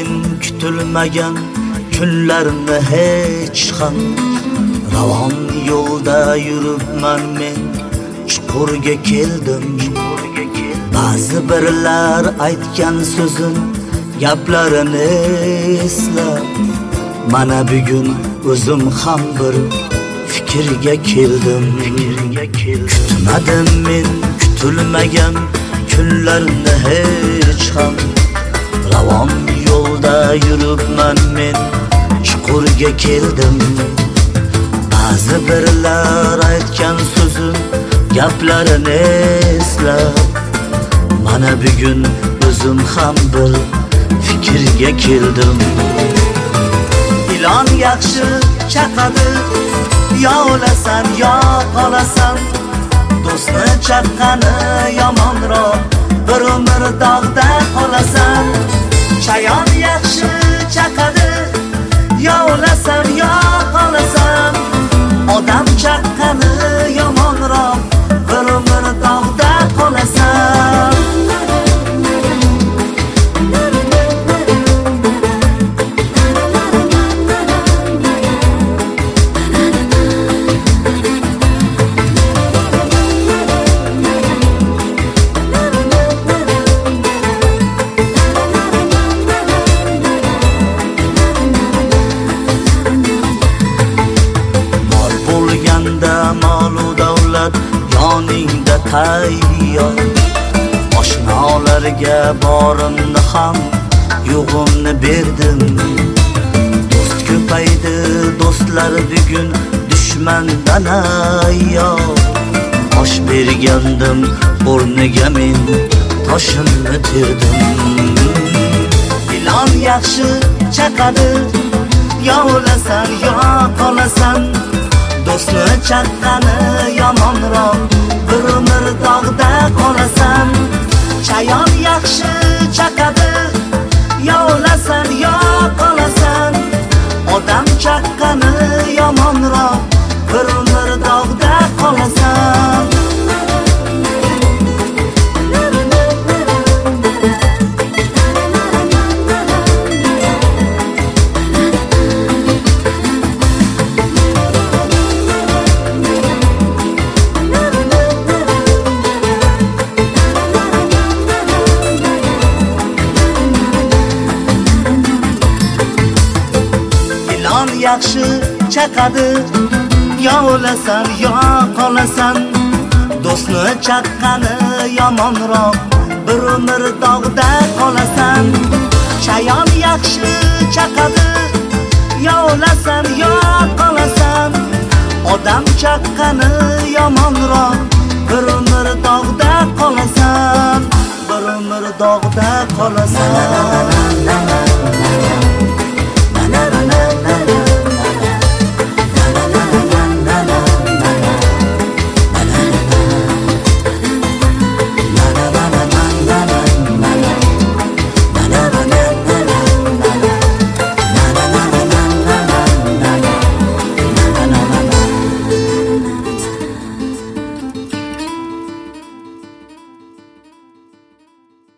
men kutilmagan kunlarni hech ham ravon yo'lda yuribman men chuqurga keldim ba'zi birlar aytgan so'zim gaplarini eslab mana bugun o'zim ham bir fikrga keldim kutmadim men kutilmagan kunlarni hech ham ravon yo'lda yuribman men chuqurga keldim ba'zi birlar aytgan so'zim gaplarini eslab mana bugun o'zim ham bir fikrga keldim ilon yaxshi chaqadi yo o'lasan yo qolasan do'stni chaqqani yomonroq bir umr dog'da qolasan chayon yaxshi chaqadi yo o'lasan yo qolasan odam chaqqani yomonroq bir umr dog'da qolasan molu davlat yoningda tayyor oshnolarga borimni ham yo'g'imni berdim do'st ko'paydi do'stlar bugun dushmandan ayyor osh bergandim o'rniga men toshimni terdim ilon yaxshi chaqadi yo o'lasan yo qolasan do'stni chaqqani yomonroq bir umr dog'da qolasan chayon yaxshi chaqadi yo o'lasan yo qolasan odam chaqqani yomonroq bir umr dog'da qolasan yaxshi chaqadi yo o'lasan yo qolasan do'stni chaqqani yomonroq bir umr dog'da qolasan chayon yaxshi chaqadi yo o'lasan yo qolasan odam chaqqani yomonroq bir umr dog'da qolasan bir umr dog'da qolasan